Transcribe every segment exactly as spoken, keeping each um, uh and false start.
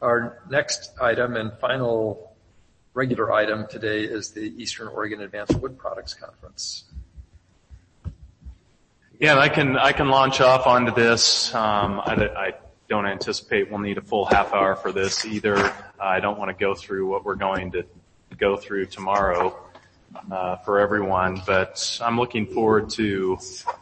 Our next item and final regular item today is the Eastern Oregon Advanced Wood Products Conference. Yeah, I can I can launch off onto this. Um, I, I don't anticipate we'll need a full half hour for this either. I don't want to go through what we're going to go through tomorrow uh, for everyone, but I'm looking forward to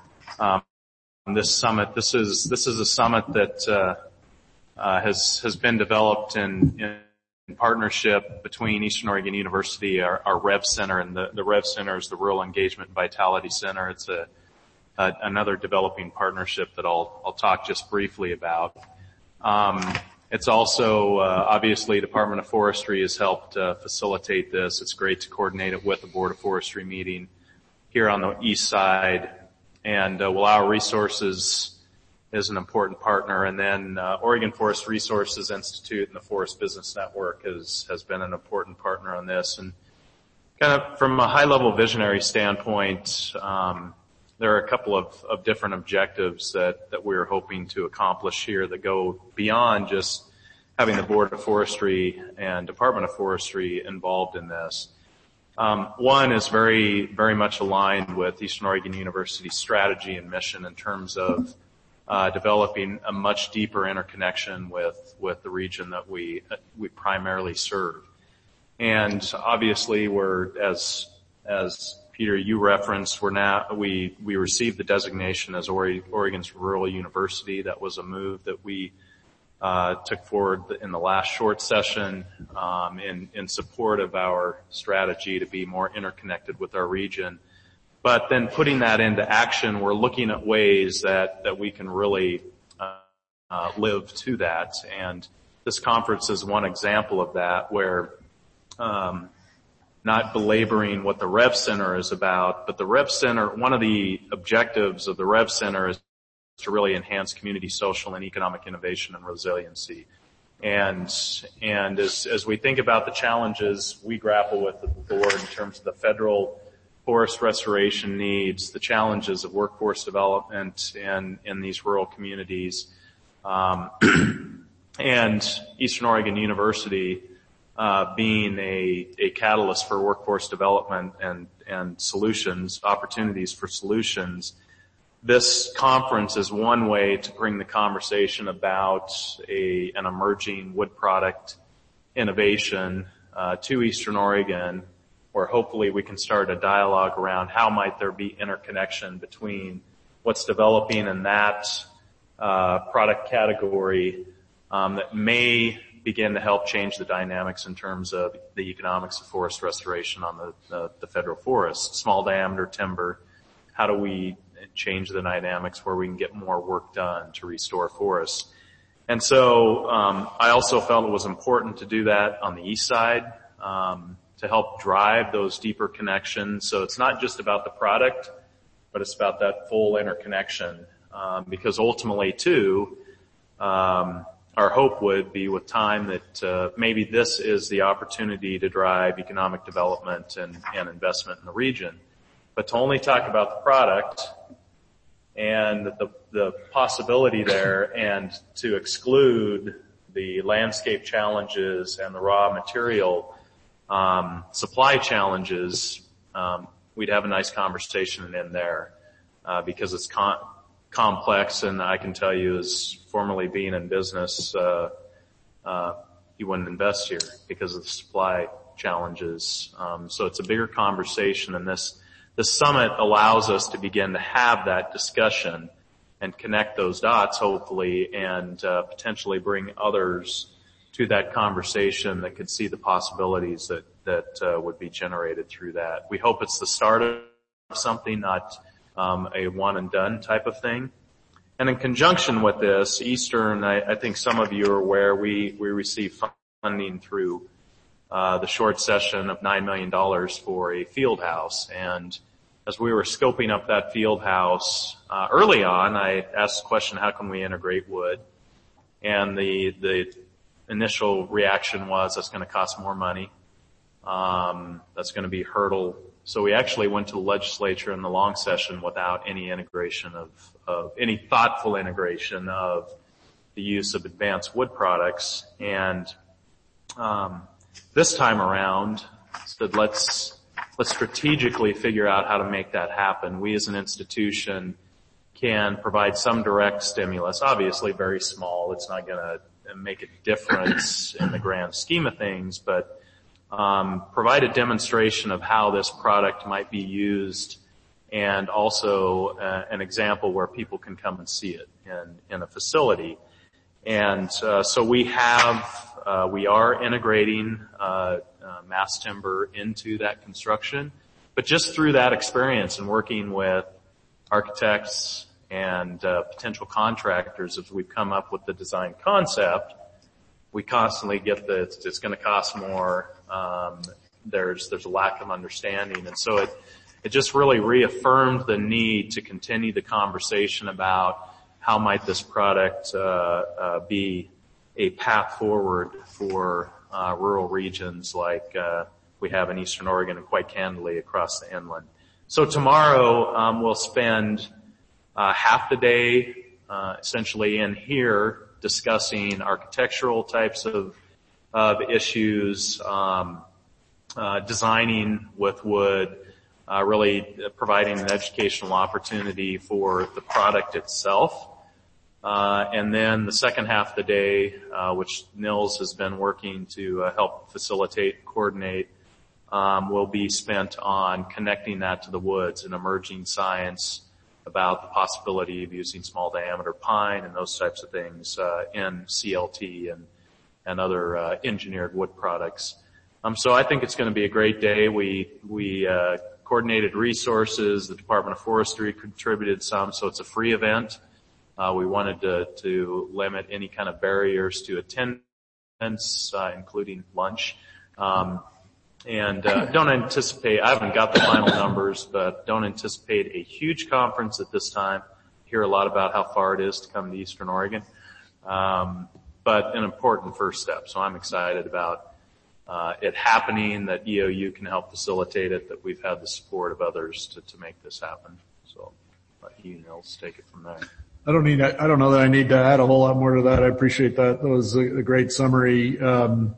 um, this summit. This is this is a summit that uh, uh, has has been developed in, in partnership between Eastern Oregon University, our, our REV Center, and the, the REV Center is the Rural Engagement and Vitality Center. It's a Uh, another developing partnership that I'll, I'll talk just briefly about. Um, it's also, uh, obviously Department of Forestry has helped, uh, facilitate this. It's great to coordinate it with the Board of Forestry meeting here on the east side. And, uh, Wallowa Resources is an important partner. And then, uh, Oregon Forest Resources Institute and the Forest Business Network has, has been an important partner on this. And kind of from a high level visionary standpoint, um, there are a couple of, of different objectives that, that we're hoping to accomplish here that go beyond just having the Board of Forestry and Department of Forestry involved in this. Um, one is very, very much aligned with Eastern Oregon University's strategy and mission in terms of uh, developing a much deeper interconnection with, with the region that we, we primarily serve. And obviously we're, as, as Peter, you referenced, we're now, we, we received the designation as Oregon's Rural University. That was a move that we, uh, took forward in the last short session, um, in, in support of our strategy to be more interconnected with our region. But then putting that into action, we're looking at ways that, that we can really, uh, uh, live to that. And this conference is one example of that where, um, not belaboring what the REV Center is about, but the REV Center, one of the objectives of the REV Center is to really enhance community, social, and economic innovation and resiliency. And, and as, as we think about the challenges we grapple with at the board in terms of the federal forest restoration needs, the challenges of workforce development in, in these rural communities, um, and Eastern Oregon University, Uh, being a, a catalyst for workforce development and, and solutions, opportunities for solutions. This conference is one way to bring the conversation about a, an emerging wood product innovation, uh, to Eastern Oregon, where hopefully we can start a dialogue around how might there be interconnection between what's developing in that, uh, product category, um, that may begin to help change the dynamics in terms of the economics of forest restoration on the, the, the federal forest. Small diameter timber, how do we change the dynamics where we can get more work done to restore forests? And so um, I also felt it was important to do that on the east side, um, to help drive those deeper connections. So it's not just about the product, but it's about that full interconnection, um, because ultimately too, um, our hope would be with time that uh, maybe this is the opportunity to drive economic development and, and investment in the region. But to only talk about the product and the, the possibility there and to exclude the landscape challenges and the raw material um, supply challenges, um, we'd have a nice conversation in there uh, because it's con- complex, and I can tell you as formerly being in business, uh, uh, you wouldn't invest here because of the supply challenges. Um, so it's a bigger conversation, and this, this summit allows us to begin to have that discussion and connect those dots, hopefully, and, uh, potentially bring others to that conversation that could see the possibilities that, that, uh, would be generated through that. We hope it's the start of something, not Um, a one and done type of thing. And in conjunction with this, Eastern, I, I think some of you are aware, we, we receive funding through, uh, the short session of nine million dollars for a field house. And as we were scoping up that field house, uh, early on, I asked the question, how can we integrate wood? And the, the initial reaction was, that's going to cost more money. Um, that's going to be a hurdle. So we actually went to the legislature in the long session without any integration of, of any thoughtful integration of the use of advanced wood products. And um, this time around, said let's let's strategically figure out how to make that happen. We as an institution can provide some direct stimulus, obviously very small. It's not going to make a difference in the grand scheme of things, but um, provide a demonstration of how this product might be used, and also uh, an example where people can come and see it in, in a facility. And uh, so we have, uh, we are integrating uh, uh, mass timber into that construction, but just through that experience and working with architects and uh, potential contractors, as we've come up with the design concept, we constantly get the it's, it's going to cost more. Um, there's there's a lack of understanding, and so it it just really reaffirmed the need to continue the conversation about how might this product uh, uh, be a path forward for uh, rural regions like uh, we have in Eastern Oregon and quite candidly across the inland. So tomorrow um, we'll spend uh, half the day uh, essentially in here discussing architectural types of of issues, um, uh, designing with wood, uh, really providing an educational opportunity for the product itself. Uh, and then the second half of the day, uh, which Nils has been working to uh, help facilitate and coordinate, um, will be spent on connecting that to the woods and emerging science about the possibility of using small diameter pine and those types of things uh, in C L T and and other uh, engineered wood products. Um, so I think it's going to be a great day. We we uh, coordinated resources. The Department of Forestry contributed some, so it's a free event. Uh, we wanted to, to limit any kind of barriers to attendance, uh, including lunch. Um, and uh, don't anticipate, I haven't got the final numbers, but don't anticipate a huge conference at this time. Hear a lot about how far it is to come to Eastern Oregon. Um, but an important first step. So I'm excited about uh, it happening, that E O U can help facilitate it, that we've had the support of others to, to make this happen. So let you, Nils, take it from there. I don't need, I don't know that I need to add a whole lot more to that. I appreciate that. That was a, a great summary. Um,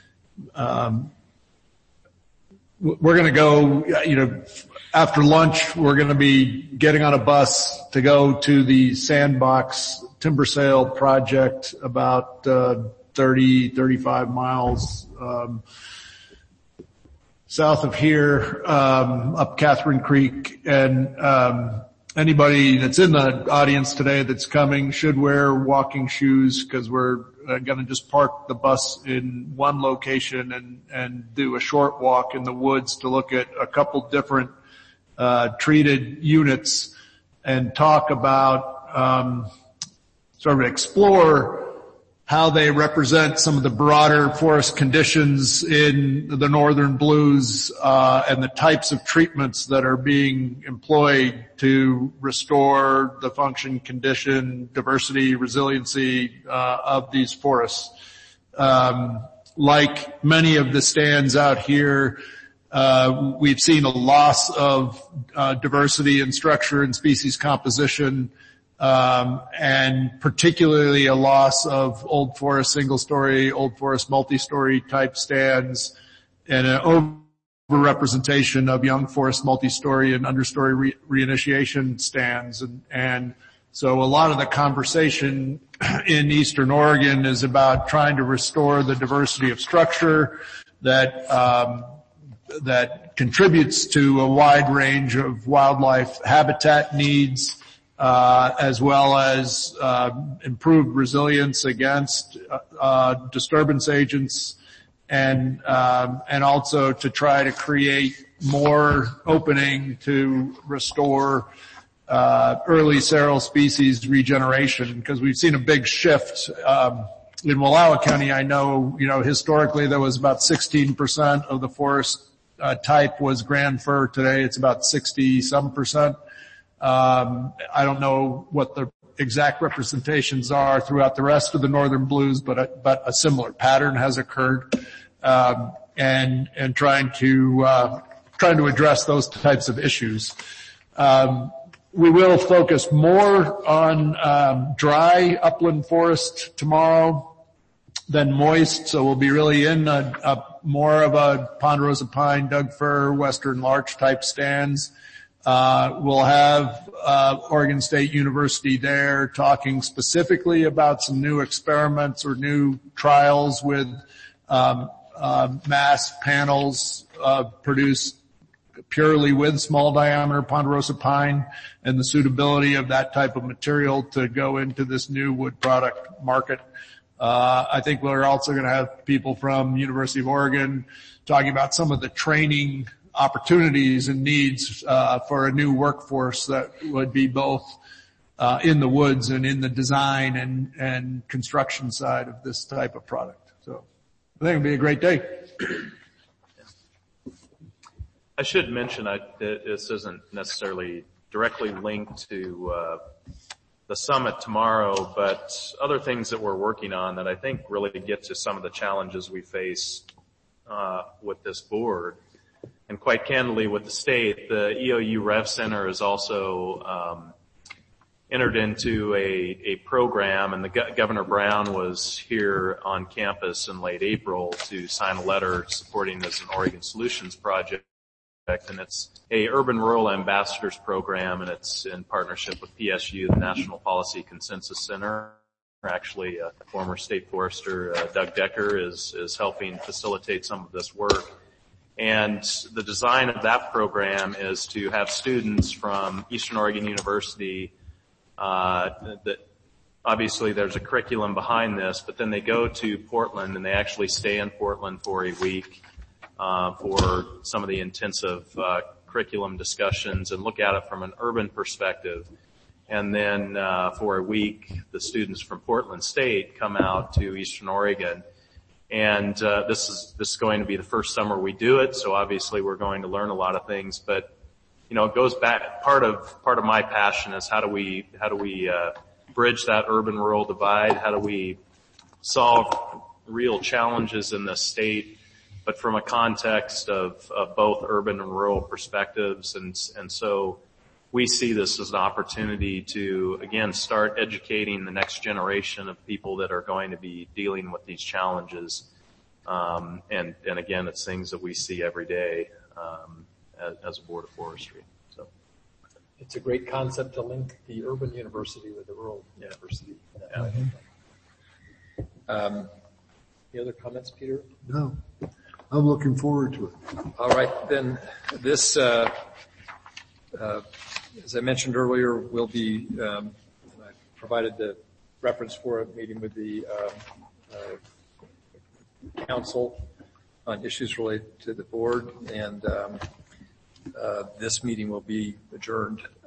um, we're going to go, you know, after lunch, we're going to be getting on a bus to go to the Sandbox timber sale project about, uh, thirty, thirty-five miles, um, south of here, um, up Catherine Creek. And, um, anybody that's in the audience today that's coming should wear walking shoes, because we're uh, going to just park the bus in one location and, and do a short walk in the woods to look at a couple different uh, treated units and talk about, um, sort of explore how they represent some of the broader forest conditions in the northern blues, uh, and the types of treatments that are being employed to restore the function, condition, diversity, resiliency, uh, of these forests. Um, like many of the stands out here, uh, we've seen a loss of, uh, diversity and structure and species composition, Um, and particularly a loss of old forest single-story, old forest multi-story type stands, and an overrepresentation of young forest multi-story and understory re- reinitiation stands. And, and so a lot of the conversation in Eastern Oregon is about trying to restore the diversity of structure that, um, that contributes to a wide range of wildlife habitat needs, Uh, as well as, uh, improved resilience against, uh, uh, disturbance agents, and, um, and also to try to create more opening to restore, uh, early seral species regeneration, because we've seen a big shift, um, in Wallowa County. I know, you know, historically there was about sixteen percent of the forest, uh, type was grand fir. Today it's about sixty some percent. Um, I don't know what the exact representations are throughout the rest of the northern blues, but a, but a similar pattern has occurred, um, and and trying to uh, trying to address those types of issues. Um, we will focus more on um, dry upland forest tomorrow than moist, so we'll be really in a, a more of a ponderosa pine, Doug fir, western larch type stands. Uh, we'll have uh, Oregon State University there talking specifically about some new experiments or new trials with um, uh, mass panels uh, produced purely with small diameter ponderosa pine and the suitability of that type of material to go into this new wood product market. Uh, I think we're also going to have people from University of Oregon talking about some of the training opportunities and needs uh, for a new workforce that would be both uh, in the woods and in the design and, and construction side of this type of product. So I think it'll be a great day. I should mention I, that this isn't necessarily directly linked to uh, the summit tomorrow, but other things that we're working on that I think really get to some of the challenges we face uh, with this board. And quite candidly with the state, the E O U Rev Center has also um, entered into a, a program, and the Go- Governor Brown was here on campus in late April to sign a letter supporting this an Oregon Solutions project. And it's a urban rural ambassadors program, and it's in partnership with P S U, the National Policy Consensus Center. Actually, uh, former state forester uh, Doug Decker is is helping facilitate some of this work. And the design of that program is to have students from Eastern Oregon University. Uh, that obviously there's a curriculum behind this, but then they go to Portland and they actually stay in Portland for a week. Uh, for some of the intensive uh, curriculum discussions and look at it from an urban perspective. And then uh, for a week, the students from Portland State come out to Eastern Oregon. And uh, this is this is going to be the first summer we do it, so obviously we're going to learn a lot of things. But you know, it goes back. Part of part of my passion is how do we how do we uh, bridge that urban-rural divide? How do we solve real challenges in the state, but from a context of, of both urban and rural perspectives. And, and so we see this as an opportunity to, again, start educating the next generation of people that are going to be dealing with these challenges. Um, and, and again, it's things that we see every day, um, as, as a Board of Forestry. So it's a great concept to link the urban university with the rural yeah. university. Yeah. Mm-hmm. Um, any other comments, Peter? No. I'm looking forward to it. All right, then this, uh, uh, as I mentioned earlier, will be, um, and I provided the reference for a meeting with the uh, uh, council on issues related to the board, and um, uh, this meeting will be adjourned